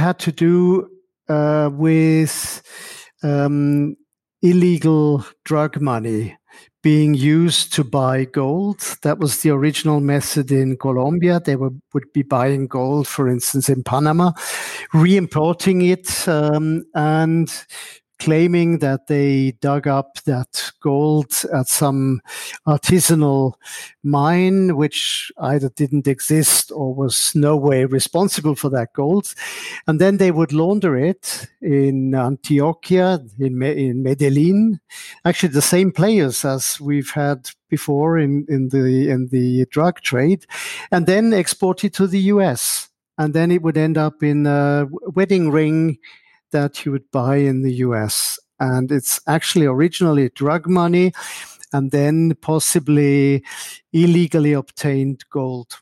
had to do with illegal drug money being used to buy gold. That was the original method in Colombia. They would be buying gold, for instance, in Panama, re-importing it, and claiming that they dug up that gold at some artisanal mine, which either didn't exist or was no way responsible for that gold. And then they would launder it in Antioquia, in Medellin. Actually, the same players as we've had before in the drug trade, and then export it to the US. And then it would end up in a wedding ring that you would buy in the US. And it's actually originally drug money and then possibly illegally obtained gold.